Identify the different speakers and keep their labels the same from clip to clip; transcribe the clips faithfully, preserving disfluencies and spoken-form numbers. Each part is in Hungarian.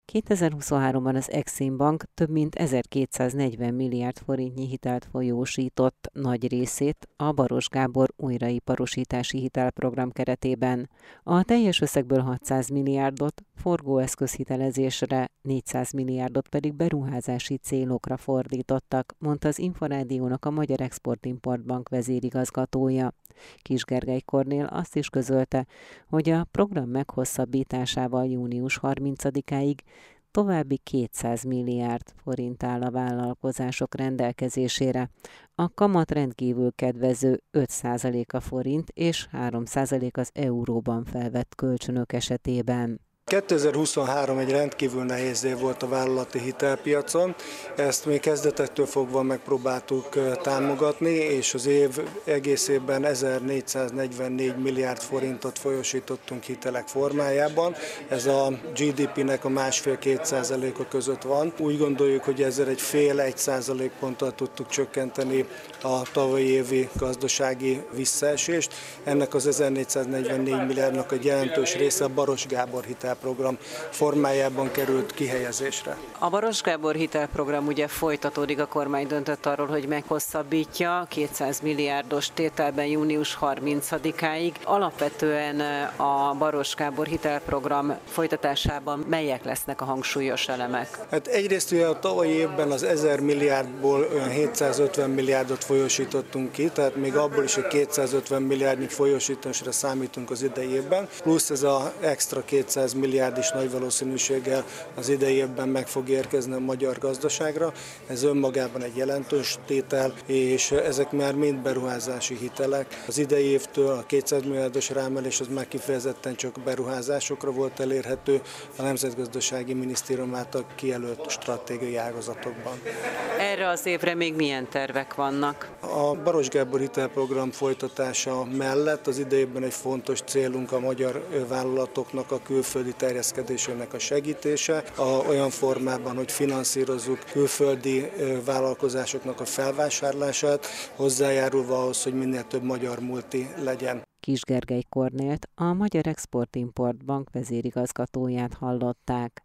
Speaker 1: kétezer-huszonháromban az Exim Bank több mint ezerkétszáznegyven milliárd forintnyi hitelt folyósított, nagy részét a Baross Gábor újraiparosítási hitelprogram keretében. A teljes összegből hatszáz milliárdot forgóeszközhitelezésre, négyszáz milliárdot pedig beruházási célokra fordítottak, mondta az Inforádiónak a Magyar Export-Import Bank vezérigazgatója. Kis Gergely Kornél azt is közölte, hogy a program meghosszabbításával június harmincadikáig további kétszáz milliárd forint áll a vállalkozások rendelkezésére. A kamat rendkívül kedvező öt százalék a forint és három százalék az euróban felvett kölcsönök esetében.
Speaker 2: kétezer-huszonhárom egy rendkívül nehéz év volt a vállalati hitelpiacon, ezt mi kezdetektől fogva megpróbáltuk támogatni, és az év egészében ezernégyszáznegyvennégy milliárd forintot folyósítottunk hitelek formájában. Ez a gé dé pének a másfél-két százaléka között van. Úgy gondoljuk, hogy ezzel egy fél-egy százalékponttal tudtuk csökkenteni a tavalyi évi gazdasági visszaesést. Ennek az ezernégyszáznegyvennégy milliárdnak egy jelentős része a Baross Gábor hitel program formájában került kihelyezésre.
Speaker 1: A Baross Gábor hitelprogram ugye folytatódik, a kormány döntött arról, hogy meghosszabbítja kétszáz milliárdos tételben június harmincadikáig. Alapvetően a Baross Gábor hitelprogram folytatásában melyek lesznek a hangsúlyos elemek?
Speaker 2: Hát egyrészt ugye a tavalyi évben az ezer milliárdból olyan hétszázötven milliárdot folyósítottunk ki, tehát még abból is egy kétszázötven milliárdnyi folyósításra számítunk az idei évben, plusz ez az extra kétszáz milliárd is nagy valószínűséggel az idei évben meg fog érkezni a magyar gazdaságra. Ez önmagában egy jelentős tétel, és ezek már mind beruházási hitelek. Az idei évtől a kétszáz milliárdos ráemelés az már kifejezetten csak beruházásokra volt elérhető a Nemzetgazdasági Minisztérium által kijelölt stratégiai ágazatokban.
Speaker 1: Erre az évre még milyen tervek vannak?
Speaker 2: A Baross Gábor hitelprogram folytatása mellett az idejében egy fontos célunk a magyar vállalatoknak a külföldi terjeszkedésének a segítése, a, olyan formában, hogy finanszírozzuk külföldi vállalkozásoknak a felvásárlását, hozzájárulva ahhoz, hogy minél több magyar multi legyen.
Speaker 1: Kis Gergely Kornélt, a Magyar Export-Import Bank vezérigazgatóját hallották.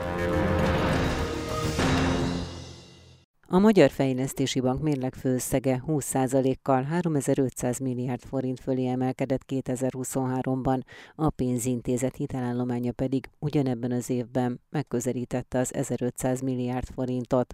Speaker 1: A Magyar Fejlesztési Bank mérlegfőösszege húsz százalékkal háromezer-ötszáz milliárd forint fölé emelkedett kétezer-huszonháromban, a pénzintézet hitelállománya pedig ugyanebben az évben megközelítette az ezerötszáz milliárd forintot.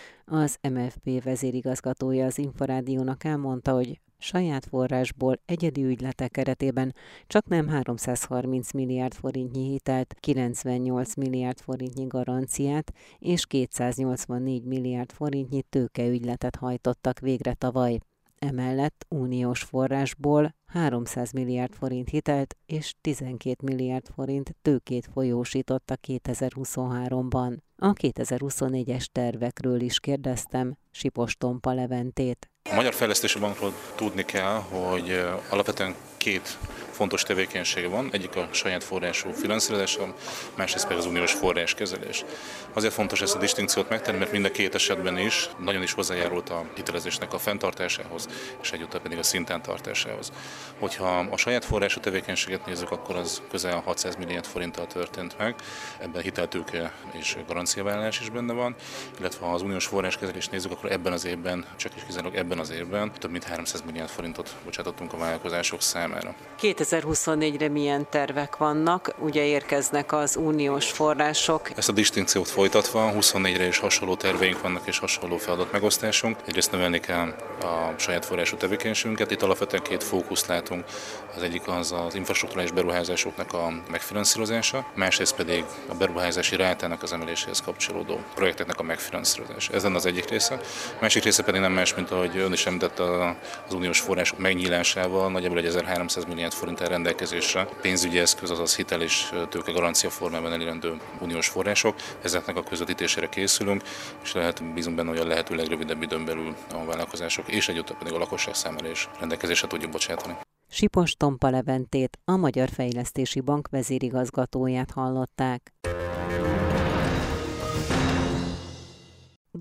Speaker 1: Az em ef bé vezérigazgatója az Inforádiónak elmondta, hogy saját forrásból egyedi ügyletek keretében csaknem háromszázharminc milliárd forintnyi hitelt, kilencvennyolc milliárd forintnyi garanciát és kétszáznyolcvannégy milliárd forintnyi tőkeügyletet hajtottak végre tavaly. Emellett uniós forrásból háromszáz milliárd forint hitelt és tizenkét milliárd forint tőkét folyósítottak kétezer-huszonháromban. A kétezer-huszonnégyes tervekről is kérdeztem Sipos Tompa Leventét.
Speaker 3: A Magyar Fejlesztési Bankról tudni kell, hogy alapvetően két fontos tevékenysége van, egyik a saját forrású finanszírozás, másrészt pedig az uniós forráskezelés. Azért fontos ezt a distinkciót megtenni, mert mind a két esetben is nagyon is hozzájárult a hitelezésnek a fenntartásához, és egyúttal pedig a szinten tartásához. Hogyha a saját forrású tevékenységet nézzük, akkor az közel hatszáz milliárd forinttal történt meg, ebben hiteltőke és garanciavállalás is benne van, illetve ha az uniós forráskezelést nézzük, akkor ebben az évben, csak is kizárólag ebben az évben több mint háromszáz milliárd forintot bocsátottunk a vállalkozások számára.
Speaker 1: kétezer-huszonnégyre milyen tervek vannak? Ugye érkeznek az uniós források.
Speaker 3: Ezt a distinkciót folytatva huszonnégyre is hasonló terveink vannak és hasonló feladat megosztásunk. Egyrészt növelni kell a saját forrású tevékenységünket. Itt alapvetően két fókuszt látunk. Az egyik az az infrastrukturális beruházásoknak a megfinanszírozása, másrészt pedig a beruházási rátának az emeléséhez kapcsolódó projekteknek a megfinanszírozása. Ez lenne az egyik része. A másik része pedig nem más, mint ahogy ön is említett, az uniós források megnyílásával nagyjából egy ezerháromszáz milliárd forint áll rendelkezésre. Pénzügyi eszköz, azaz hitel és tőke garancia formában elérendő uniós források. Ezeknek a közvetítésére készülünk, és lehet bízunk benne, hogy a lehető legrövidebb időn belül a vállalkozások és egyúttal pedig a lakosság számára is rendelkezésre tudjuk bocsátani.
Speaker 1: Sipos Tompa Leventét, a Magyar Fejlesztési Bank vezérigazgatóját hallották.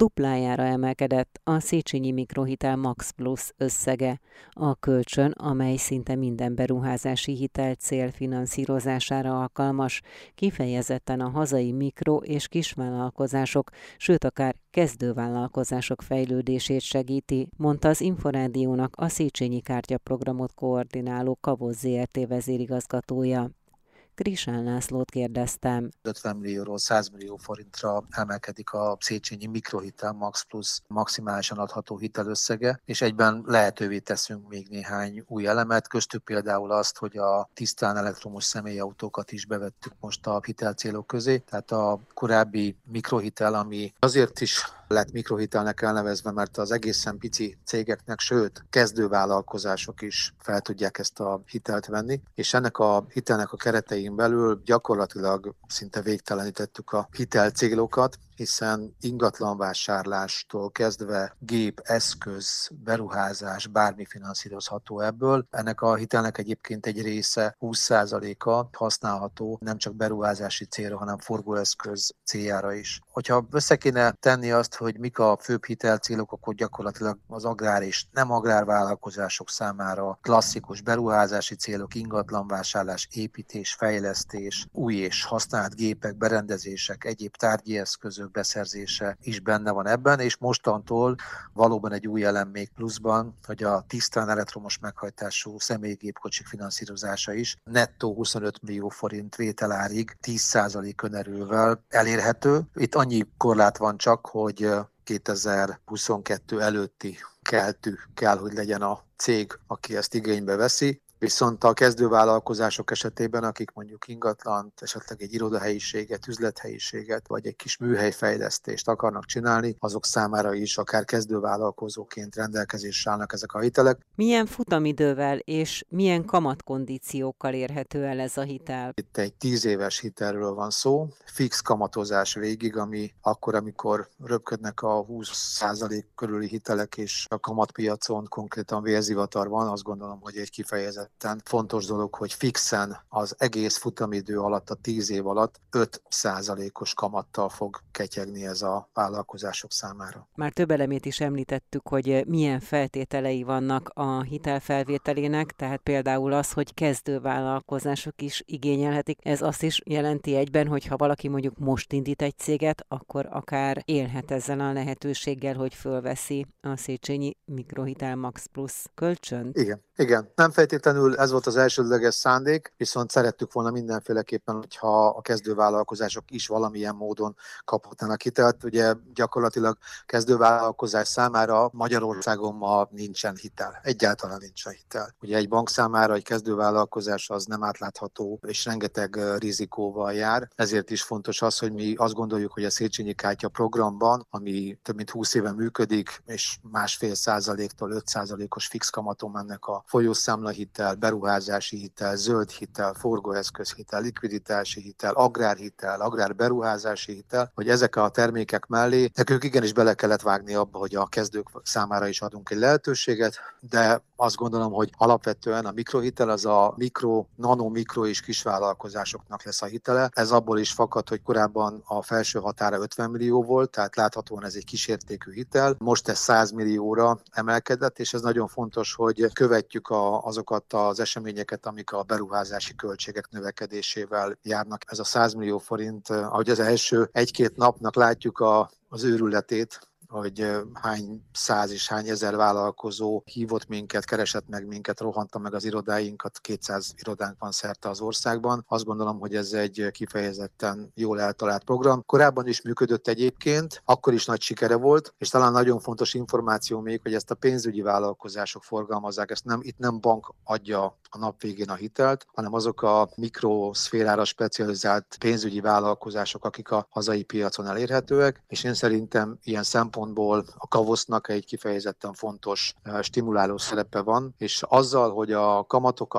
Speaker 1: Duplájára emelkedett a Széchenyi Mikrohitel Max Plus összege. A kölcsön, amely szinte minden beruházási hitel cél finanszírozására alkalmas, kifejezetten a hazai mikro- és kisvállalkozások, sőt akár kezdővállalkozások fejlődését segíti, mondta az Inforádiónak a Széchenyi kártyaprogramot koordináló Kavosz zé er té vezérigazgatója. Krisán Lászlót kérdeztem.
Speaker 4: ötven millióról száz millió forintra emelkedik a Széchenyi Mikrohitel Max Plus maximálisan adható hitelösszege, és egyben lehetővé teszünk még néhány új elemet, köztük például azt, hogy a tisztán elektromos személyautókat is bevettük most a hitelcélok közé, tehát a korábbi mikrohitel, ami azért is lett mikrohitelnek elnevezve, mert az egészen pici cégeknek, sőt, kezdővállalkozások is fel tudják ezt a hitelt venni, és ennek a hitelnek a keretein belül gyakorlatilag szinte végtelenítettük a hitelcélokat, hiszen ingatlanvásárlástól kezdve gép, eszköz, beruházás, bármi finanszírozható ebből. Ennek a hitelnek egyébként egy része húsz százaléka használható nem csak beruházási célra, hanem forgóeszköz céljára is. Hogyha össze kéne tenni azt, hogy mik a főbb hitelcélok, akkor gyakorlatilag az agrár és nem agrárvállalkozások számára klasszikus beruházási célok, ingatlanvásárlás, építés, fejlesztés, új és használt gépek, berendezések, egyéb tárgyi eszközök beszerzése is benne van ebben, és mostantól valóban egy új elem még pluszban, hogy a tisztán elektromos meghajtású személygépkocsik finanszírozása is nettó huszonöt millió forint vételárig tíz százalék önerővel elérhető. Itt annyi korlát van csak, hogy kétezer-huszonkettő előtti keltű kell, hogy legyen a cég, aki ezt igénybe veszi. Viszont a kezdővállalkozások esetében, akik mondjuk ingatlant, esetleg egy irodahelyiséget, üzlethelyiséget, vagy egy kis műhelyfejlesztést akarnak csinálni, azok számára is akár kezdővállalkozóként rendelkezésre állnak ezek a hitelek.
Speaker 1: Milyen futamidővel és milyen kamatkondíciókkal érhető el ez a hitel?
Speaker 4: Itt egy tíz éves hitelről van szó, fix kamatozás végig, ami akkor, amikor röpködnek a húsz százalék körüli hitelek, és a kamatpiacon konkrétan vérzivatar van, azt gondolom, hogy egy kifejezett fontos dolog, hogy fixen az egész futamidő alatt, a tíz év alatt öt százalékos kamattal fog ketyegni ez a vállalkozások számára.
Speaker 1: Már több elemét is említettük, hogy milyen feltételei vannak a hitelfelvételének, tehát például az, hogy kezdővállalkozások is igényelhetik. Ez azt is jelenti egyben, hogy ha valaki mondjuk most indít egy céget, akkor akár élhet ezzel a lehetőséggel, hogy fölveszi a Széchenyi Mikrohitel Max Plus kölcsönt.
Speaker 4: Igen, igen. Nem feltétlenül ez volt az elsődleges szándék, viszont szerettük volna mindenféleképpen, hogyha a kezdővállalkozások is valamilyen módon kaphatnának hitelt. Ugye gyakorlatilag kezdővállalkozás számára Magyarországon ma nincsen hitel. Egyáltalán nincsen hitel. Ugye egy bank számára egy kezdővállalkozás az nem átlátható, és rengeteg rizikóval jár. Ezért is fontos az, hogy mi azt gondoljuk, hogy a Széchenyi Kártya programban, ami több mint húsz éve működik, és másfél százaléktól öt százalékos fix kamaton mennek a folyószámlahitel, beruházási hitel, zöld hitel, forgóeszközhitel, likviditási hitel, agrárhitel, agrárberuházási hitel, hogy ezek a termékek mellé nekünk igenis bele kellett vágni abba, hogy a kezdők számára is adunk egy lehetőséget, de azt gondolom, hogy alapvetően a mikrohitel az a mikro, nano, mikro és kisvállalkozásoknak lesz a hitele. Ez abból is fakad, hogy korábban a felső határa ötven millió volt, tehát láthatóan ez egy kisértékű hitel. Most ez száz millióra emelkedett, és ez nagyon fontos, hogy követjük a, azokat az eseményeket, amik a beruházási költségek növekedésével járnak. Ez a száz millió forint, ahogy az első egy-két napnak látjuk a, az őrületét, hogy hány száz és hány ezer vállalkozó hívott minket, keresett meg minket, rohanta meg az irodáinkat, kétszáz irodánk van szerte az országban. Azt gondolom, hogy ez egy kifejezetten jól eltalált program. Korábban is működött egyébként, akkor is nagy sikere volt, és talán nagyon fontos információ még, hogy ezt a pénzügyi vállalkozások forgalmazzák, ezt nem, itt nem bank adja a nap végén a hitelt, hanem azok a mikroszférára specializált pénzügyi vállalkozások, akik a hazai piacon elérhetőek, és én szerintem ilyen szempontból a Kavosznak egy kifejezetten fontos stimuláló szerepe van, és azzal, hogy a kamatokat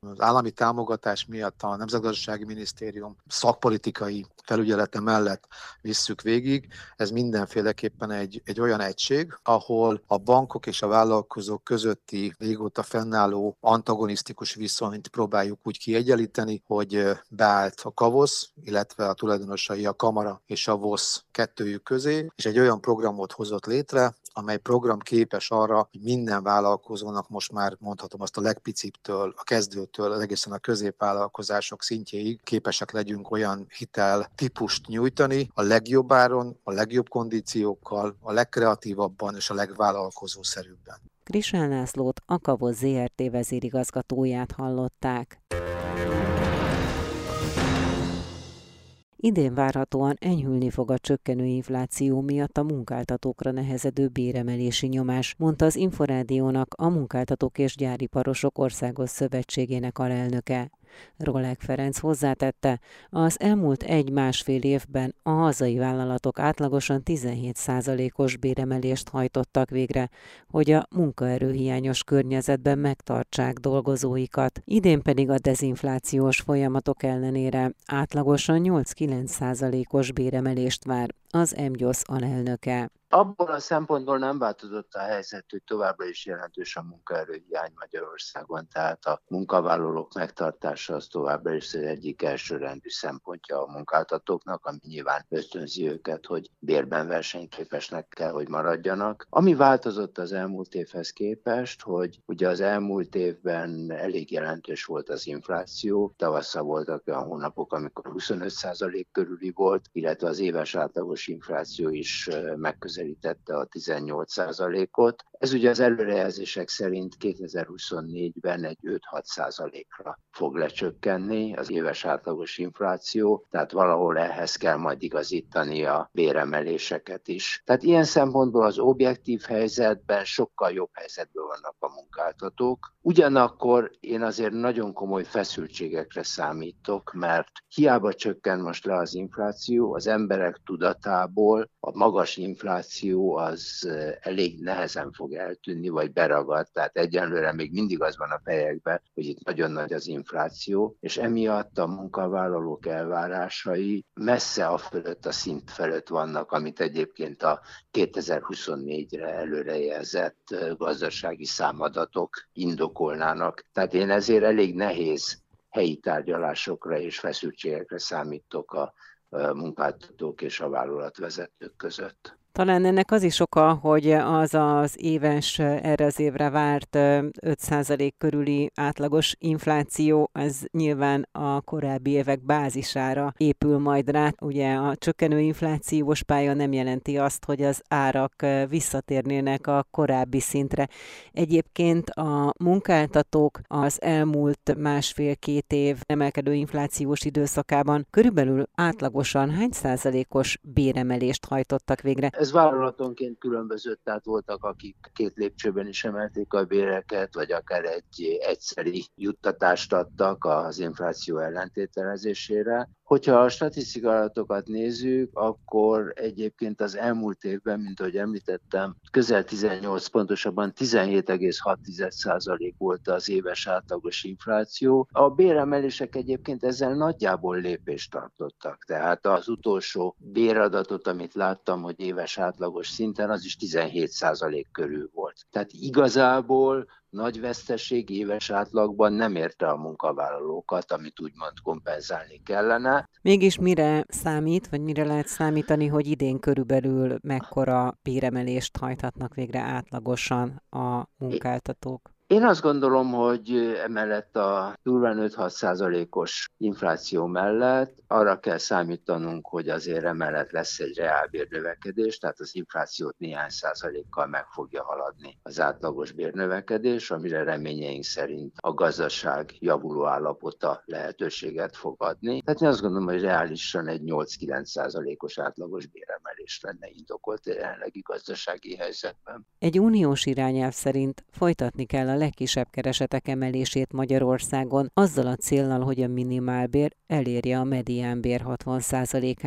Speaker 4: Az állami támogatás miatt a Nemzetgazdasági Minisztérium szakpolitikai felügyelete mellett visszük végig. Ez mindenféleképpen egy, egy olyan egység, ahol a bankok és a vállalkozók közötti régóta fennálló antagonisztikus viszonyt próbáljuk úgy kiegyenlíteni, hogy beállt a KAVOSZ, illetve a tulajdonosai a Kamara és a VOSZ kettőjük közé, és egy olyan programot hozott létre, amely program képes arra, hogy minden vállalkozónak most már mondhatom azt a legpicibbtől, a kezdőtől, egészen a középvállalkozások szintjéig képesek legyünk olyan hitel típust nyújtani a legjobb áron, a legjobb kondíciókkal, a legkreatívabban és a legvállalkozószerűbben.
Speaker 1: Krisán Lászlót, a KAVOSZ zé er té vezérigazgatóját hallották. Idén várhatóan enyhülni fog a csökkenő infláció miatt a munkáltatókra nehezedő béremelési nyomás, mondta az Inforádiónak a Munkáltatók és Gyáriparosok Országos Szövetségének alelnöke. Rolleg Ferenc hozzátette, az elmúlt egy-másfél évben a hazai vállalatok átlagosan tizenhét százalékos béremelést hajtottak végre, hogy a munkaerőhiányos környezetben megtartsák dolgozóikat. Idén pedig a dezinflációs folyamatok ellenére átlagosan nyolc-kilenc százalékos béremelést vár az EMGYOSZ alelnöke.
Speaker 5: Abból a szempontból nem változott a helyzet, hogy továbbra is jelentős a munkaerőhiány Magyarországon, tehát a munkavállalók megtartása az továbbra is az egyik elsőrendű szempontja a munkáltatóknak, ami nyilván ösztönzi őket, hogy bérben versenyképesnek kell, hogy maradjanak. Ami változott az elmúlt évhez képest, hogy ugye az elmúlt évben elég jelentős volt az infláció, tavasszal voltak olyan hónapok, amikor huszonöt százalék körüli volt, illetve az éves átlagos infláció is megközelítette a tizennyolc százalékot. Ez ugye az előrejelzések szerint kétezer-huszonnégyben egy öt-hat százalékra fog lecsökkenni az éves átlagos infláció, tehát valahol ehhez kell majd igazítani a béremeléseket is. Tehát ilyen szempontból az objektív helyzetben sokkal jobb helyzetben vannak a munkáltatók. Ugyanakkor én azért nagyon komoly feszültségekre számítok, mert hiába csökken most le az infláció, az emberek tudatából a magas infláció az elég nehezen fog eltűnni, vagy beragad, tehát egyenlőre még mindig az van a fejekben, hogy itt nagyon nagy az infláció, és emiatt a munkavállalók elvárásai messze a fölött, a szint felett vannak, amit egyébként a kétezer-huszonnégyre előrejelzett gazdasági számadatok indokolnának. Tehát én ezért elég nehéz helyi tárgyalásokra és feszültségekre számítok a munkáltatók és a vállalatvezetők között.
Speaker 1: Talán ennek az is oka, hogy az az éves, erre az évre várt öt százalék körüli átlagos infláció, ez nyilván a korábbi évek bázisára épül majd rá. Ugye a csökkenő inflációs pálya nem jelenti azt, hogy az árak visszatérnének a korábbi szintre. Egyébként a munkáltatók az elmúlt másfél-két év emelkedő inflációs időszakában körülbelül átlagosan hány százalékos béremelést hajtottak végre?
Speaker 5: Ez vállalatonként különbözött, tehát voltak, akik két lépcsőben is emelték a béreket, vagy akár egy egyszeri juttatást adtak az infláció ellentételezésére. Hogyha a statisztikai adatokat nézzük, akkor egyébként az elmúlt évben, mint ahogy említettem, közel tizennyolc, pontosabban tizenhét egész hat százalék volt az éves átlagos infláció. A béremelések egyébként ezzel nagyjából lépést tartottak. Tehát az utolsó béradatot, amit láttam, hogy éves átlagos szinten, az is tizenhét százalék körül volt. Tehát igazából nagy veszteség éves átlagban nem érte a munkavállalókat, amit úgymond kompenzálni kellene.
Speaker 1: Mégis mire számít, vagy mire lehet számítani, hogy idén körülbelül mekkora béremelést hajthatnak végre átlagosan a munkáltatók?
Speaker 5: Én azt gondolom, hogy emellett a durván öt-hat százalékos infláció mellett arra kell számítanunk, hogy azért emellett lesz egy reálbérnövekedés, tehát az inflációt néhány százalékkal meg fogja haladni az átlagos bérnövekedés, amire reményeink szerint a gazdaság javuló állapota lehetőséget fog adni. Tehát én azt gondolom, hogy reálisan egy nyolc-kilenc százalékos átlagos béremelés lenne indokolt a jelenlegi gazdasági helyzetben.
Speaker 1: Egy uniós irányelv szerint folytatni kell a legkisebb keresetek emelését Magyarországon, azzal a céllal, hogy a minimálbér elérje a mediánbér hatvan százalékát.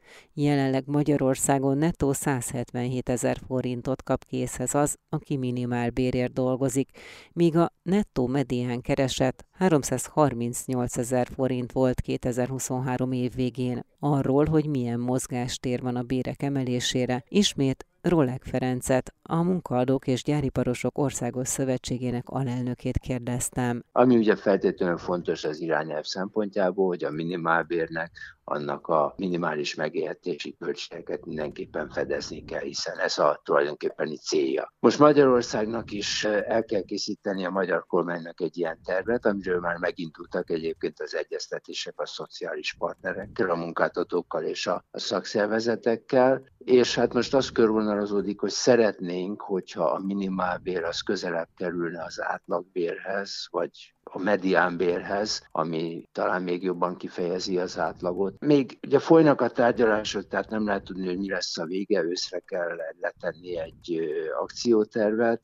Speaker 1: Jelenleg Magyarországon nettó százhetvenhétezer forintot kap készhez az, aki minimálbérért dolgozik, míg a nettó medián kereset háromszázharmincnyolcezer forint volt kétezer-huszonhárom év végén. Arról, hogy milyen mozgástér van a bérek emelésére, ismét Rolek Ferencet, a Munkaadók és Gyáriparosok Országos Szövetségének alelnökét kérdeztem.
Speaker 5: Ami ugye feltétlenül fontos az irányelv szempontjából, hogy a minimálbérnek annak a minimális megélhetési költségeket mindenképpen fedezni kell, hiszen ez a tulajdonképpeni célja. Most Magyarországnak is el kell készíteni a magyar kormánynak egy ilyen tervet, amiről már megindultak egyébként az egyeztetések a szociális partnerekkel, a munkáltatókkal és a, a szakszervezetekkel, és hát most az körvonalazódik, hogy szeretnénk, hogyha a minimálbér az közelebb kerülne az átlagbérhez, vagy a mediánbérhez, ami talán még jobban kifejezi az átlagot. Még ugye folynak a tárgyalások, tehát nem lehet tudni, hogy mi lesz a vége, őszre kell letenni egy akciótervet,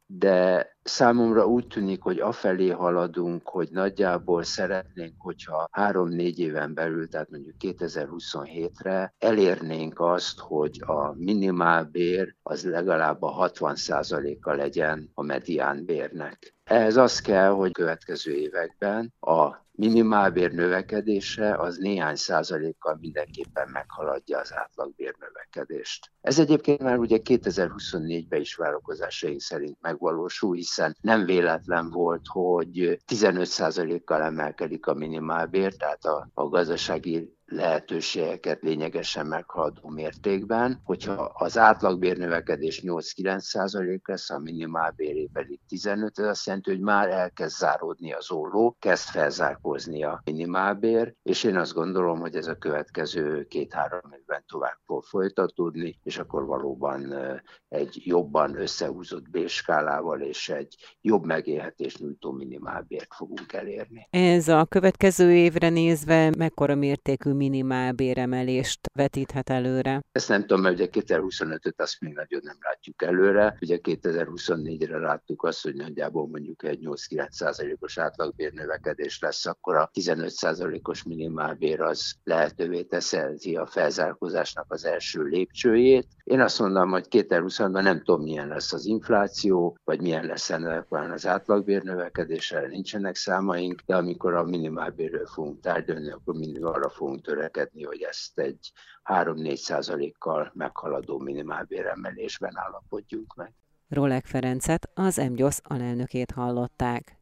Speaker 5: de számomra úgy tűnik, hogy afelé haladunk, hogy nagyjából szeretnénk, hogyha három-négy éven belül, tehát mondjuk kétezer-huszonhétre elérnénk azt, hogy a minimálbér az legalább a hatvan százaléka legyen a mediánbérnek. Ehhez az kell, hogy következő években a minimálbér növekedése az néhány százalékkal mindenképpen meghaladja az átlagbér növekedést. Ez egyébként már ugye kétezer-huszonnégyben is várakozásaink szerint megvalósul, hiszen nem véletlen volt, hogy tizenöt százalékkal emelkedik a minimálbér, tehát a, a gazdasági lehetőségeket lényegesen meghaladó mértékben, hogyha az átlagbérnövekedés nyolc-kilenc százalék lesz, a minimálbéré pedig tizenöt, ez azt jelenti, hogy már elkezd záródni az olló, kezd felzárkózni a minimálbér, és én azt gondolom, hogy ez a következő két-három évben tovább fog folytatódni, és akkor valóban egy jobban összehúzott bérskálával és egy jobb megélhetést nyújtó minimálbért fogunk elérni.
Speaker 1: Ez a következő évre nézve mekkora mértékű minimálbéremelést vetíthet előre?
Speaker 5: Ezt nem tudom, mert ugye kétezer-huszonötöt azt még nagyon nem látjuk előre. Ugye kétezer-huszonnégyre láttuk azt, hogy nagyjából mondjuk egy nyolc-kilenc százalékos átlagbérnövekedés lesz, akkor a tizenöt százalékos minimálbér az lehetővé teszi a felzárkózásnak az első lépcsőjét. Én azt mondom, hogy kétezer-huszonban nem tudom, milyen lesz az infláció, vagy milyen lesz ennek az átlagbérnövekedésre, nincsenek számaink, de amikor a minimálbérről fogunk tárgyalni, akkor mindig arra fogunk törekedni, hogy ezt egy három-négy százalékkal meghaladó minimálbéremelésben állapodjunk meg.
Speaker 1: Rolek Ferencet, az em gyosz alelnökét hallották.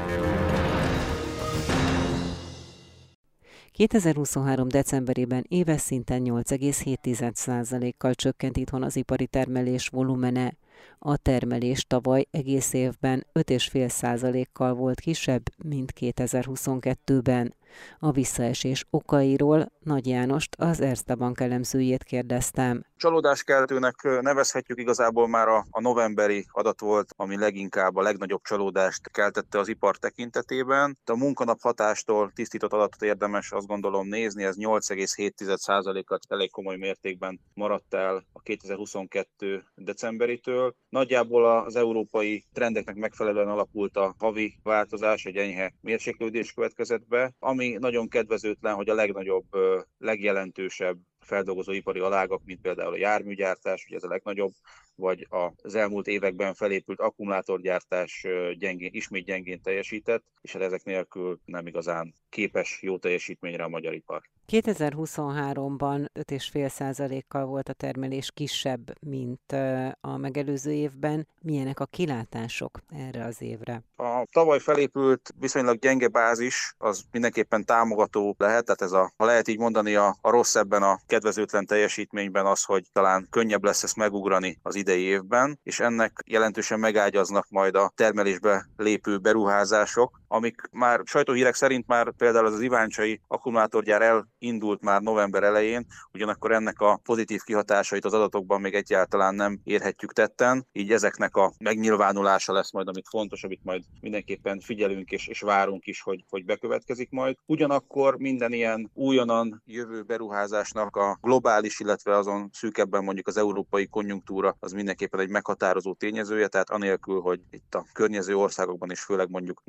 Speaker 1: kétezer-huszonhárom decemberében éves szinten nyolc egész hét százalékkal csökkent itthon az ipari termelés volumene. A termelés tavaly egész évben öt egész öt százalékkal volt kisebb, mint kétezer-huszonkettőben. A visszaesés okairól Nagy Jánost, az Erste Bank elemzőjét kérdeztem.
Speaker 6: Csalódáskeltőnek nevezhetjük, igazából már a, a novemberi adat volt, ami leginkább a legnagyobb csalódást keltette az ipar tekintetében. A munkanap hatástól tisztított adatot érdemes azt gondolom nézni, ez nyolc egész hét százalékat elég komoly mértékben maradt el a kétezer-huszonkettő decemberitől. Nagyjából az európai trendeknek megfelelően alakult a havi változás, egy enyhe mérséklődés következett be, ami nagyon kedvezőtlen, hogy a legnagyobb, legjelentősebb feldolgozóipari alágak, mint például a járműgyártás, ugye ez a legnagyobb, vagy az elmúlt években felépült akkumulátorgyártás gyengén, ismét gyengén teljesített, és hát ezek nélkül nem igazán képes jó teljesítményre a magyar ipar.
Speaker 1: kétezer-huszonháromban öt egész öt százalékkal volt a termelés kisebb, mint a megelőző évben. Milyenek a kilátások erre az évre?
Speaker 6: A tavaly felépült viszonylag gyenge bázis, az mindenképpen támogató lehet, tehát ez a, ha lehet így mondani, a, a rossz ebben a kedvezőtlen teljesítményben az, hogy talán könnyebb lesz ezt megugrani az idei évben, és ennek jelentősen megágyaznak majd a termelésbe lépő beruházások, amik már sajtóhírek szerint már például az, az iváncsai akkumulátorgyár elindult már november elején, ugyanakkor ennek a pozitív kihatásait az adatokban még egyáltalán nem érhetjük tetten, így ezeknek a megnyilvánulása lesz majd, amit fontos, amit majd mindenképpen figyelünk és, és várunk is, hogy, hogy bekövetkezik majd. Ugyanakkor minden ilyen újonnan jövő beruházásnak a globális, illetve azon szűkebben mondjuk az európai konjunktúra az mindenképpen egy meghatározó tényezője, tehát anélkül, hogy itt a környező országokban is, főleg mondjuk Németország,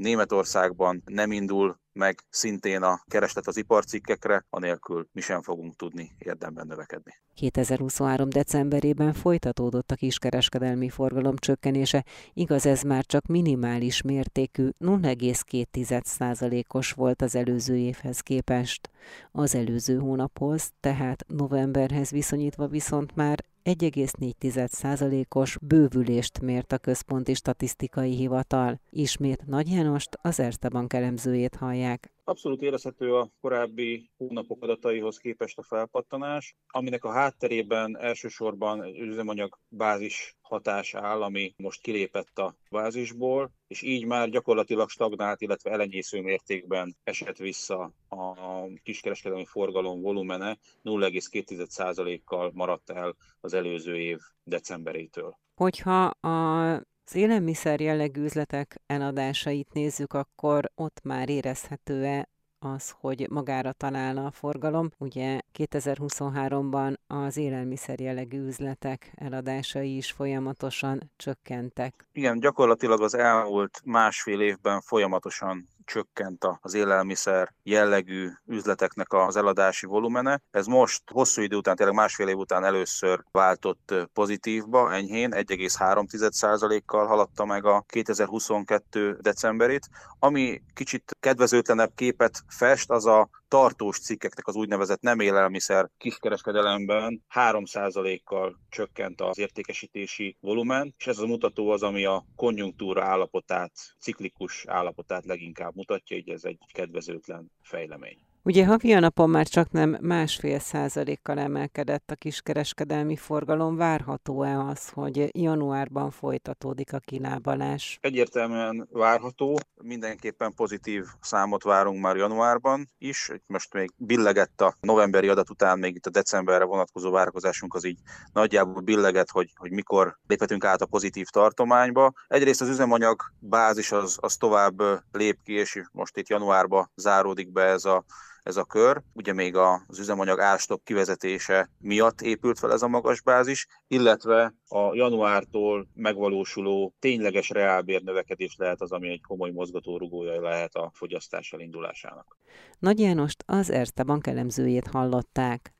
Speaker 6: Magyarországban nem indul meg szintén a kereslet az iparcikkekre, anélkül mi sem fogunk tudni érdemben növekedni.
Speaker 1: kétezer-huszonhárom decemberében folytatódott a kiskereskedelmi forgalom csökkenése, igaz ez már csak minimális mértékű, nulla egész két százalékos volt az előző évhez képest. Az előző hónaphoz, tehát novemberhez viszonyítva viszont már egy egész négy százalékos bővülést mért a Központi Statisztikai Hivatal. Ismét Nagy Jánost, az Erste Bank elemzőjét hallják.
Speaker 6: Abszolút érezhető a korábbi hónapok adataihoz képest a felpattanás, aminek a hátterében elsősorban üzemanyag bázis hatás áll, ami most kilépett a bázisból, és így már gyakorlatilag stagnált, illetve elenyésző mértékben esett vissza a kiskereskedelmi forgalom volumene, nulla egész két százalékkal maradt el az előző év decemberétől.
Speaker 1: Hogyha a az élelmiszer jellegű üzletek eladásait nézzük, akkor ott már érezhető-e az, hogy magára találna a forgalom? Ugye kétezer-huszonháromban az élelmiszer jellegű üzletek eladásai is folyamatosan csökkentek.
Speaker 6: Igen, gyakorlatilag az elmúlt másfél évben folyamatosan csökkent az élelmiszer jellegű üzleteknek az eladási volumene. Ez most hosszú idő után, tényleg másfél év után először váltott pozitívba, enyhén, egy egész három százalékkal haladta meg a kétezer-huszonkettő decemberét. Ami kicsit kedvezőtlenebb képet fest, az a tartós cikkeknek az úgynevezett nem élelmiszer kiskereskedelemben három százalékkal csökkent az értékesítési volumen, és ez a mutató az, ami a konjunktúra állapotát, ciklikus állapotát leginkább mutatja, így ez egy kedvezőtlen fejlemény.
Speaker 1: Ugye havi alapon már csak nem másfél százalékkal emelkedett a kiskereskedelmi forgalom. Várható-e az, hogy januárban folytatódik a kilábalás?
Speaker 6: Egyértelműen várható, mindenképpen pozitív számot várunk már januárban is. Most még billegett a novemberi adat után, még itt a decemberre vonatkozó várakozásunk az így nagyjából billegett, hogy, hogy mikor léphetünk át a pozitív tartományba. Egyrészt az üzemanyag bázis az, az tovább lép ki, és most itt januárban záródik be ez a ez a kör. Ugye még az üzemanyag árstopp kivezetése miatt épült fel ez a magas bázis, illetve a januártól megvalósuló tényleges reálbérnövekedés lehet az, ami egy komoly mozgatórugója lehet a fogyasztás elindulásának.
Speaker 1: Nagy Jánost, az Erste Bank elemzőjét hallották.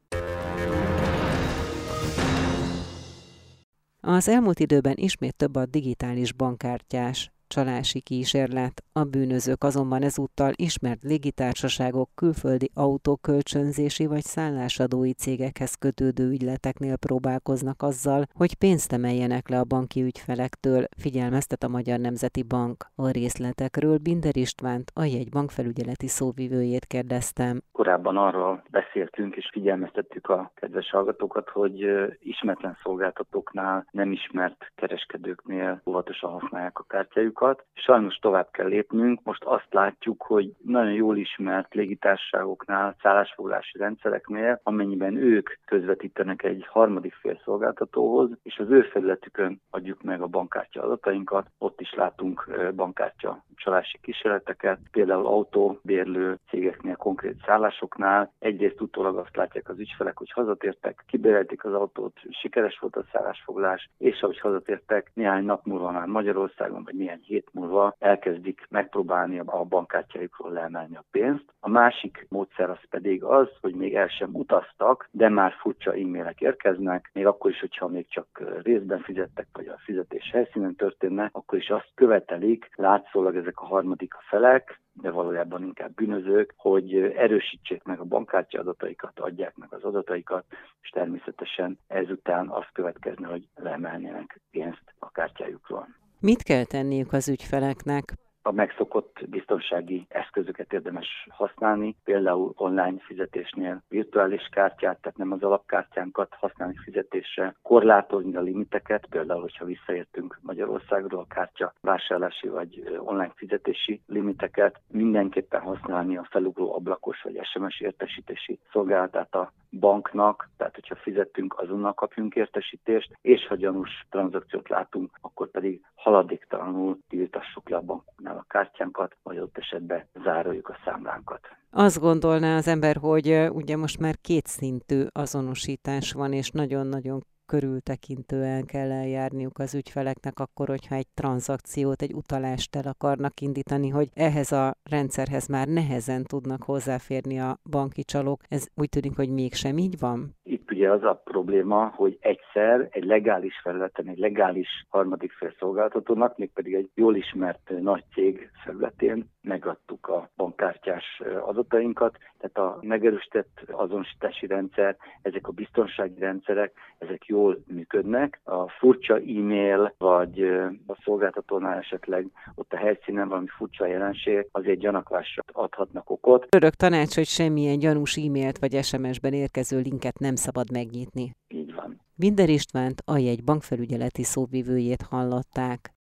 Speaker 1: Az elmúlt időben ismét több a digitális bankkártyás csalási kísérlet. A bűnözők azonban ezúttal ismert légitársaságok, külföldi autókölcsönzési vagy szállásadói cégekhez kötődő ügyleteknél próbálkoznak azzal, hogy pénzt emeljenek le a banki ügyfelektől, figyelmeztet a Magyar Nemzeti Bank. A részletekről Binder Istvánt, a jegybank felügyeleti szóvivőjét kérdeztem.
Speaker 7: Korábban arról beszéltünk és figyelmeztettük a kedves hallgatókat, hogy ismeretlen szolgáltatóknál, nem ismert kereskedőknél óvatosan használják a kártyájukat. Sajnos tovább kell lépnünk. Most azt látjuk, hogy nagyon jól ismert légitársaságoknál, szállásfoglalási rendszereknél, amennyiben ők közvetítenek egy harmadik fél szolgáltatóhoz, és az ő felületükön adjuk meg a bankkártya adatainkat. Ott is látunk bankkártya csalási kísérleteket, például autóbérlő cégeknél, konkrét szállásoknál. Egyrészt utólag azt látják az ügyfelek, hogy hazatértek, kibérelték az autót, sikeres volt a szállásfoglalás, és ahogy hazatértek, néhány nap múlva már Magyarországon, vagy néhány hét múlva elkezdik megpróbálni a bankkártyájukról leemelni a pénzt. A másik módszer az pedig az, hogy még el sem utaztak, de már furcsa e-mailek érkeznek, még akkor is, hogyha még csak részben fizettek, vagy a fizetés helyszínen történne, akkor is azt követelik, látszólag ezek a harmadik felek, de valójában inkább bűnözők, hogy erősítsék meg a bankkártya adataikat, adják meg az adataikat, és természetesen ezután azt következne, hogy leemelnének pénzt a kártyájukról.
Speaker 1: Mit kell tenniük az ügyfeleknek?
Speaker 7: A megszokott biztonsági eszközöket érdemes használni, például online fizetésnél virtuális kártyát, tehát nem az alapkártyánkat használni fizetésre, korlátozni a limiteket, például, hogyha visszaértünk Magyarországról, a kártya vásárlási vagy online fizetési limiteket, mindenképpen használni a felugró ablakos vagy es em es értesítési szolgálatát a banknak, tehát hogyha fizettünk, azonnal kapjunk értesítést, és ha gyanús tranzakciót látunk, akkor pedig haladéktalanul tiltassuk le a banknál a kártyánkat, vagy ott esetben zároljuk a számlánkat.
Speaker 1: Azt gondolná az ember, hogy ugye most már kétszintű azonosítás van, és nagyon-nagyon körültekintően kell eljárniuk az ügyfeleknek akkor, hogyha egy tranzakciót, egy utalást el akarnak indítani, hogy ehhez a rendszerhez már nehezen tudnak hozzáférni a banki csalók. Ez úgy tűnik, hogy mégsem így van?
Speaker 7: Itt ugye az a probléma, hogy egyszer egy legális felületen, egy legális harmadik fél szolgáltatónak, mégpedig egy jól ismert nagy cég felületén megadtuk a bankkártyás adatainkat, tehát a megerősített azonosítási rendszer, ezek a biztonsági rendszerek, ezek jól működnek. A furcsa e-mail, vagy a szolgáltatónál esetleg ott a helyszínen valami furcsa jelenség, azért gyanakvásra adhatnak okot.
Speaker 1: Örök tanács, hogy semmilyen gyanús e-mailt vagy es em es-ben érkező linket nem szabad megnyitni.
Speaker 7: Így van.
Speaker 1: Binder Istvánt, a jegy bankfelügyeleti szóvivőjét hallották.